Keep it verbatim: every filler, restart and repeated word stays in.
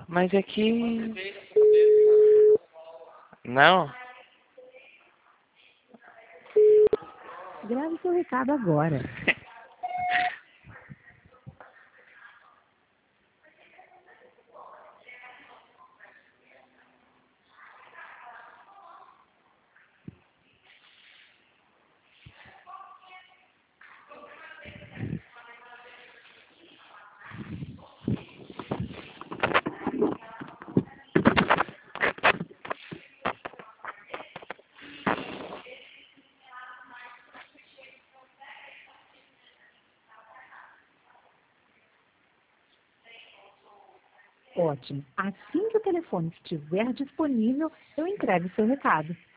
Mas é que... Não? Grave seu recado agora. Ótimo. Assim que o telefone estiver disponível, eu entrego seu recado.